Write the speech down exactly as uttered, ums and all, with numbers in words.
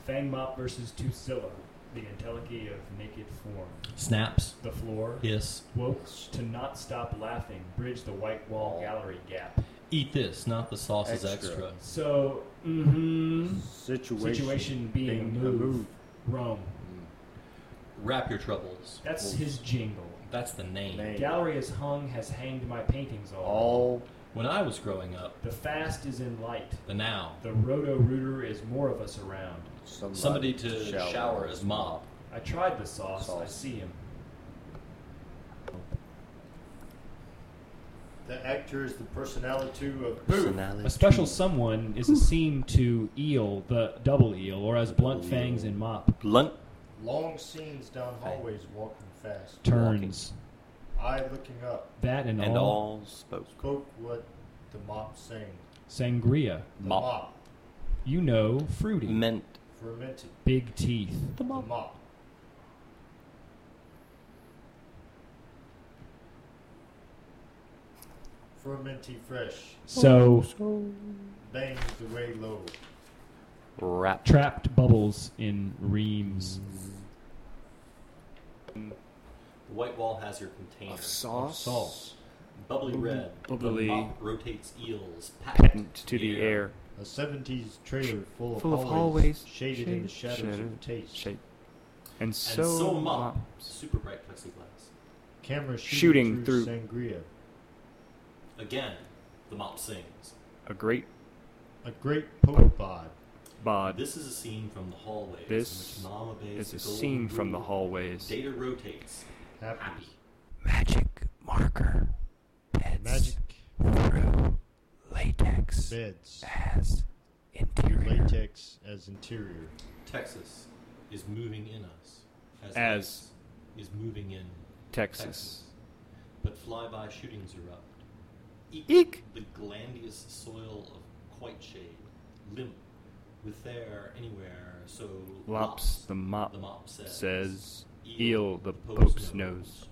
Fang Mop versus Tusilla, the entelechy of naked form. Snaps. The floor. Hiss. Woke to not stop laughing. Bridge the white wall gallery gap. Eat this, not the sauce is Extra. extra. So, mm-hmm. Situation, Situation being, being moved. moved. Rome. Wrap your troubles. That's Oof. his jingle. That's the name. Name. Gallery is hung, has hanged my paintings all. All When I was growing up, The fast is in light. the now. The roto-rooter is more of us around. somebody, Somebody to shower, as mop. I tried the sauce. I Sauce. see him. The actor is the personality of Booth. Personality. A special someone is a seam to eel, the double eel, or as blunt fangs in Mop. Blunt. Long scenes down hallways, walking fast. Turns. Eye looking up. That and, And all. all spoke. Spoke what the mop sang. Sangria. The Mop. mop. You know, fruity. Meant. Fermented. Big teeth. The mop. Fermenty fresh. So, Bangs the way low. Rap. trapped bubbles in reams. The white wall has your container. Of sauce. Sauce. Bubbly red. Bubbly. The mop rotates eels. Patent to the air. A seventies trailer full of Full of hallways, hallways, shaded in the shade- shadows shadow- of taste. Shape. And And so, so, mop. mops. Super bright plexiglass. Camera Shooting shooting, through, through- sangria. Again, the mop sings. A great A great poke bod. bod. This is a scene from the hallways. This in which Mom obeys is the a golden scene from the rule. hallways. Data rotates. Happy. Magic marker. Beds Magic through latex beds. as interior. Latex as interior. Texas is moving in us. As, As ice is moving in Texas. Texas. But flyby shootings erupt. Eek, Eek. the glandious soil of quite shade. Limp, with there anywhere, so Lops the mop the mop says. says, Eel eel the Pope's Pope's nose. nose.